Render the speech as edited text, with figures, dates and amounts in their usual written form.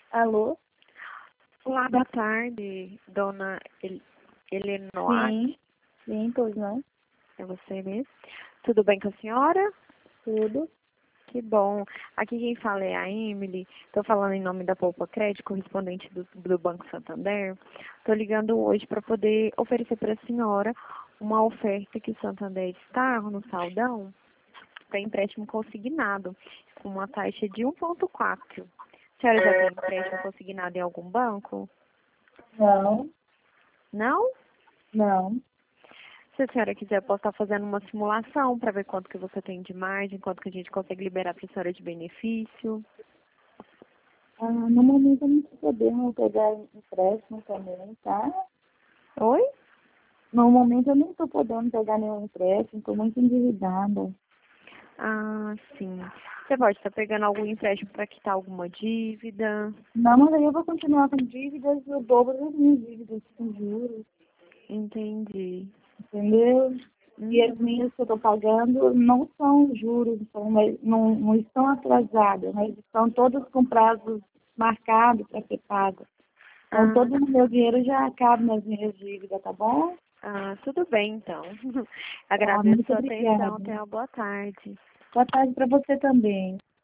Alô? Olá, boa tarde, dona Elenoa. Sim, pois não. É você mesmo? Tudo bem com a senhora? Tudo. Que bom. Aqui quem fala é a Emily. Estou falando em nome da Poupa Crédito, correspondente do Banco Santander. Estou ligando hoje para poder oferecer para a senhora uma oferta que o Santander está no saldão para empréstimo consignado, com uma taxa de 1,4. A senhora já tem empréstimo consignado em algum banco? Não, Não? não. Se a senhora quiser, posso estar fazendo uma simulação para ver quanto que você tem de margem, quanto que a gente consegue liberar para a senhora de benefício. No momento eu não estou podendo pegar empréstimo também, tá? Oi? No momento eu não estou podendo pegar nenhum empréstimo, estou muito endividada. Ah, sim. Você pode estar pegando algum empréstimo para quitar alguma dívida. Não, mas aí eu vou continuar com dívidas, eu dobro das minhas dívidas com juros, Entendi. entendeu? E as Uhum. minhas que eu estou pagando não são juros, não estão atrasadas, mas estão todas com prazos marcados para ser pago. Então, Ah, todo o meu dinheiro já acaba nas minhas dívidas, tá bom? tudo bem, então. Tá, Agradeço a muito sua obrigada. atenção. Tenha uma boa tarde. Boa tarde para você também.